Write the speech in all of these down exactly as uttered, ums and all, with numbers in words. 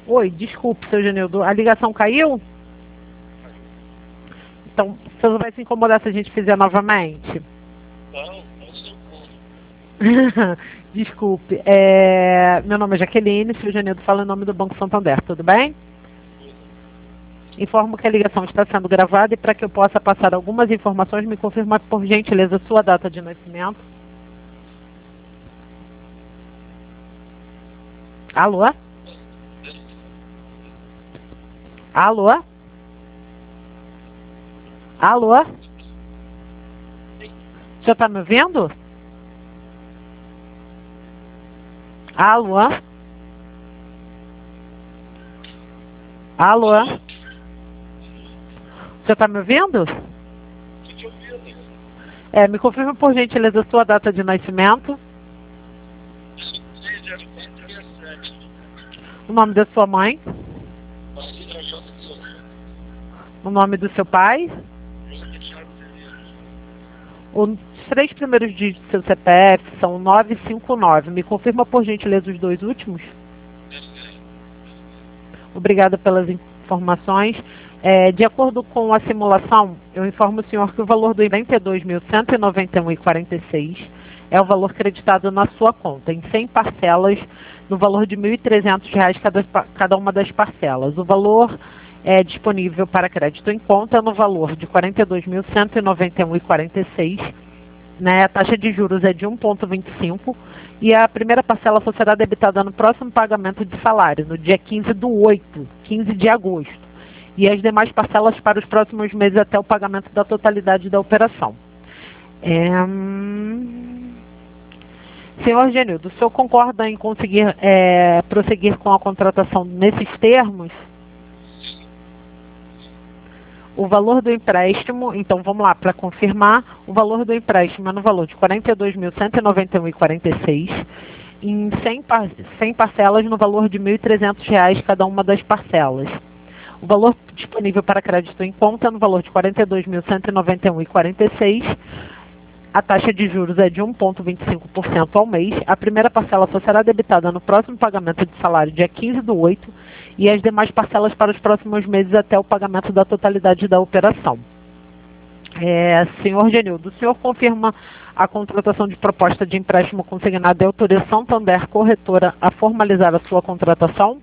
Oi, desculpe, seu Genildo, a ligação caiu? Então, você não vai se incomodar se a gente fizer novamente? Não, não se incomode. Desculpe, é... meu nome é Jaqueline, seu Genildo fala em nome do Banco Santander, tudo bem? Informo que a ligação está sendo gravada e para que eu possa passar algumas informações, me confirma por gentileza sua data de nascimento. Alô? Alô? Alô? Você está me ouvindo? Alô? Alô? Você está me ouvindo? Estou te ouvindo. É, me confirma por gentileza sua data de nascimento. zero quatro seis sete. O nome da sua mãe. Maria J. Souza. O nome do seu pai. José Thiago Ferreira. Os três primeiros dígitos do seu C P F são nove cinco nove. Me confirma por gentileza os dois últimos. Obrigada pelas informações. É, de acordo com a simulação, eu informo o senhor que o valor do quarenta e dois mil cento e noventa e um reais e quarenta e seis centavos é o valor creditado na sua conta, em cem parcelas, no valor de mil e trezentos reais cada, cada uma das parcelas. O valor é disponível para crédito em conta no valor de quarenta e dois mil cento e noventa e um reais e quarenta e seis centavos. Né, a taxa de juros é de um vírgula vinte e cinco e a primeira parcela só será debitada no próximo pagamento de salário, no dia quinze do oito, quinze de agosto. E as demais parcelas para os próximos meses até o pagamento da totalidade da operação. É... hum, Senhor Genildo, o senhor concorda em conseguir é, prosseguir com a contratação nesses termos? O valor do empréstimo, então vamos lá, para confirmar, o valor do empréstimo é no valor de quarenta e dois mil cento e noventa e um reais e quarenta e seis centavos, em cem, par cem parcelas no valor de mil e trezentos reais cada uma das parcelas. O valor disponível para crédito em conta é no valor de quarenta e dois mil cento e noventa e um reais e quarenta e seis centavos. A taxa de juros é de um vírgula vinte e cinco por cento ao mês. A primeira parcela só será debitada no próximo pagamento de salário, dia quinze do oito, e as demais parcelas para os próximos meses até o pagamento da totalidade da operação. É, senhor Genildo, o senhor confirma a contratação de proposta de empréstimo consignado e autoriza Santander Corretora a formalizar a sua contratação?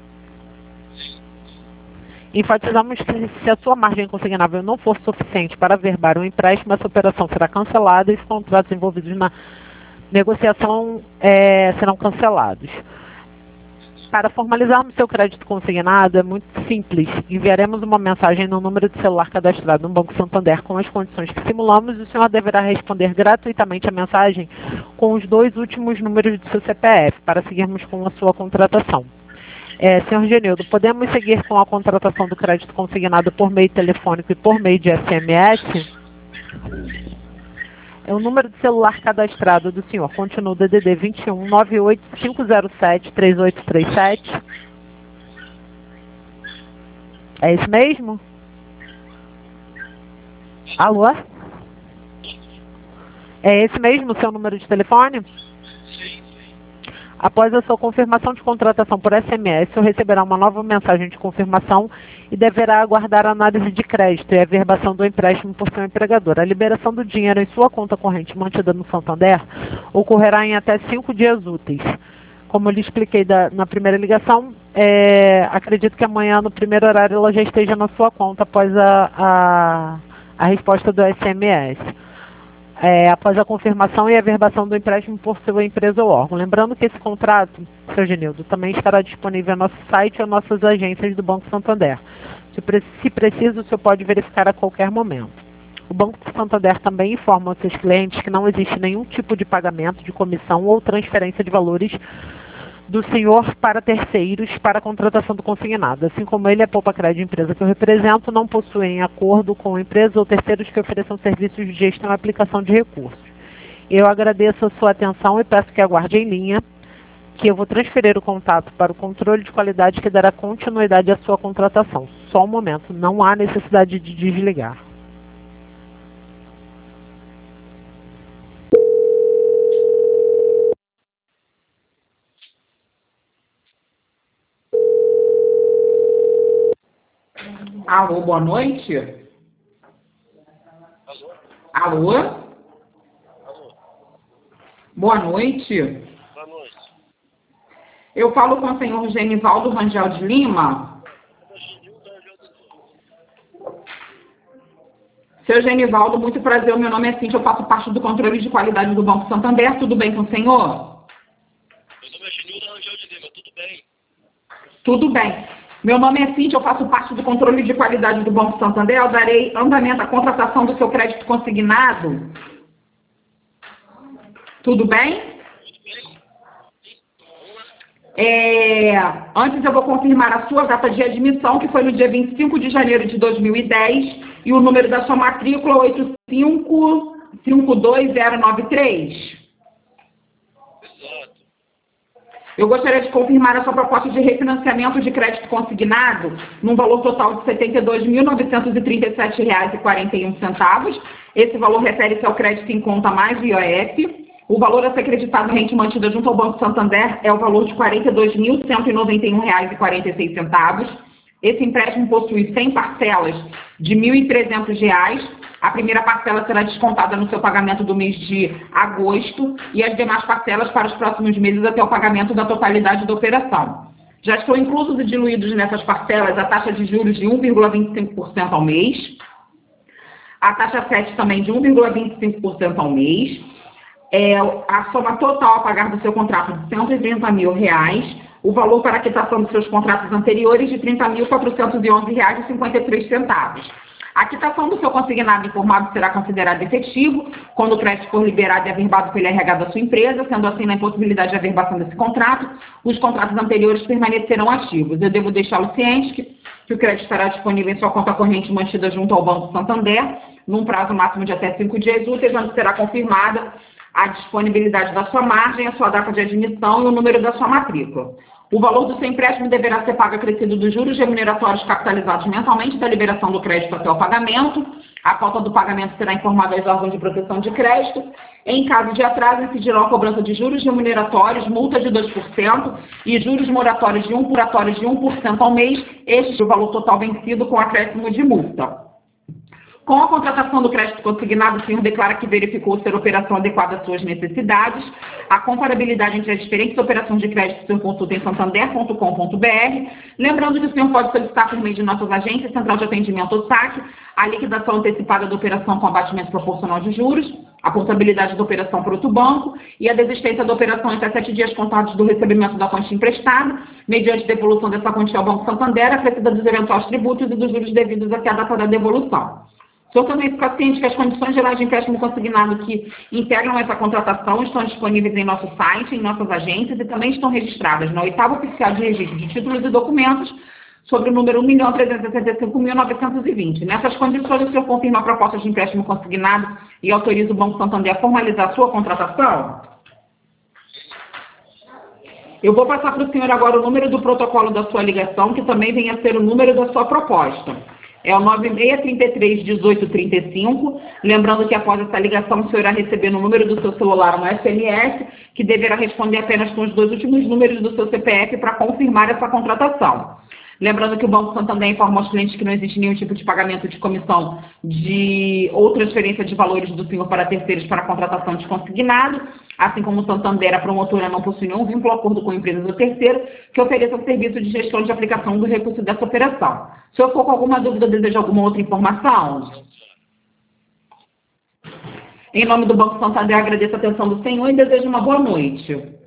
Enfatizamos que se a sua margem consignável não for suficiente para averbar um empréstimo, essa operação será cancelada e os contratos envolvidos na negociação é, serão cancelados. Para formalizarmos seu crédito consignado é muito simples. Enviaremos uma mensagem no número de celular cadastrado no Banco Santander com as condições que simulamos e o senhor deverá responder gratuitamente a mensagem com os dois últimos números do seu C P F para seguirmos com a sua contratação. É, senhor Genildo, podemos seguir com a contratação do crédito consignado por meio telefônico e por meio de S M S? É o número de celular cadastrado do senhor. Continua o D D D vinte e um, nove oito cinco zero sete, três oito três sete. É isso mesmo? Alô? É esse mesmo o seu número de telefone? Após a sua confirmação de contratação por S M S, o senhor receberá uma nova mensagem de confirmação e deverá aguardar a análise de crédito e a averbação do empréstimo por seu empregador. A liberação do dinheiro em sua conta corrente mantida no Santander ocorrerá em até cinco dias úteis. Como eu lhe expliquei da, na primeira ligação, é, acredito que amanhã, no primeiro horário, ela já esteja na sua conta após a, a, a resposta do S M S. É, após a confirmação e a averbação do empréstimo por sua empresa ou órgão. Lembrando que esse contrato, seu Genildo, também estará disponível no nosso site ou nossas agências do Banco Santander. Se, pre se preciso, o senhor pode verificar a qualquer momento. O Banco Santander também informa aos seus clientes que não existe nenhum tipo de pagamento de comissão ou transferência de valores do senhor para terceiros para a contratação do consignado. Assim como ele, a Poupa Crédito, empresa que eu represento, não possuem acordo com empresas ou terceiros que ofereçam serviços de gestão e aplicação de recursos. Eu agradeço a sua atenção e peço que aguarde em linha, que eu vou transferir o contato para o controle de qualidade que dará continuidade à sua contratação. Só um momento, não há necessidade de desligar. Alô, boa noite. Alô? Alô? Alô? Boa noite. Boa noite. Eu falo com o senhor Genivaldo Rangel de Lima. É Genilda Rangel de Lima. Seu Genivaldo, muito prazer. O meu nome é Cintia, eu faço parte do controle de qualidade do Banco Santander. Tudo bem com o senhor? Meu nome é Genilda Rangel de Lima, tudo bem? Tudo bem. Meu nome é Cintia, eu faço parte do controle de qualidade do Banco Santander. Eu darei andamento à contratação do seu crédito consignado. Tudo bem? Tudo bem? Vamos lá. É, antes eu vou confirmar a sua data de admissão, que foi no dia vinte e cinco de janeiro de dois mil e dez, e o número da sua matrícula oito cinco cinco dois zero nove três. Exato. Eu gostaria de confirmar a sua proposta de refinanciamento de crédito consignado num valor total de setenta e dois mil novecentos e trinta e sete reais e quarenta e um centavos. Esse valor refere-se ao crédito em conta mais o I O F. O valor a ser acreditado em rente mantida junto ao Banco Santander é o valor de quarenta e dois mil cento e noventa e um reais e quarenta e seis centavos. Esse empréstimo possui cem parcelas de mil e trezentos reais. A primeira parcela será descontada no seu pagamento do mês de agosto e as demais parcelas para os próximos meses até o pagamento da totalidade da operação. Já estão inclusos e diluídos nessas parcelas a taxa de juros de um vírgula vinte e cinco por cento ao mês, a taxa sete também de um vírgula vinte e cinco por cento ao mês, é, a soma total a pagar do seu contrato de cento e trinta mil reais, o valor para a quitação dos seus contratos anteriores de trinta mil quatrocentos e onze reais e cinquenta e três centavos. A quitação do seu consignado informado será considerada efetivo quando o crédito for liberado e averbado pelo R H da sua empresa, sendo assim, na impossibilidade de averbação desse contrato, os contratos anteriores permanecerão ativos. Eu devo deixá-lo ciente que, que o crédito estará disponível em sua conta corrente mantida junto ao Banco Santander, num prazo máximo de até cinco dias úteis, onde será confirmada a disponibilidade da sua margem, a sua data de admissão e o número da sua matrícula. O valor do seu empréstimo deverá ser pago acrescido dos juros remuneratórios capitalizados mensalmente da liberação do crédito até o pagamento. A falta do pagamento será informada aos órgãos de proteção de crédito. Em caso de atraso, incidirão a cobrança de juros remuneratórios, multa de dois por cento e juros moratórios de um por cento de um por cento ao mês, este é o valor total vencido com acréscimo de multa. Com a contratação do crédito consignado, o senhor declara que verificou ser a operação adequada às suas necessidades. A comparabilidade entre as diferentes operações de crédito o senhor consulta em santander ponto com ponto br. Lembrando que o senhor pode solicitar por meio de nossas agências, Central de Atendimento ou S A C, a liquidação antecipada da operação com abatimento proporcional de juros, a portabilidade da operação por outro banco e a desistência da operação em até sete dias contados do recebimento da quantia emprestada, mediante devolução dessa quantia ao Banco Santander, acrescida dos eventuais tributos e dos juros devidos até a data da devolução. O senhor também fica ciente que as condições gerais de empréstimo consignado que integram essa contratação estão disponíveis em nosso site, em nossas agências e também estão registradas na oitava oficial de registro de títulos e documentos sobre o número um milhão trezentos e sessenta e cinco mil novecentos e vinte. Nessas condições, o senhor confirma a proposta de empréstimo consignado e autoriza o Banco Santander a formalizar a sua contratação? Eu vou passar para o senhor agora o número do protocolo da sua ligação, que também vem a ser o número da sua proposta. É o nove seis três três, um oito três cinco. Lembrando que após essa ligação, o senhor irá receber no número do seu celular um S M S, que deverá responder apenas com os dois últimos números do seu C P F para confirmar essa contratação. Lembrando que o Banco Santander informa aos clientes que não existe nenhum tipo de pagamento de comissão de, ou transferência de valores do senhor para terceiros para a contratação de consignado, assim como o Santander, a promotora não possui nenhum vínculo ou acordo com a empresa do terceiro que ofereça o serviço de gestão de aplicação do recurso dessa operação. Se eu for com alguma dúvida ou deseja alguma outra informação, em nome do Banco Santander, agradeço a atenção do senhor e desejo uma boa noite.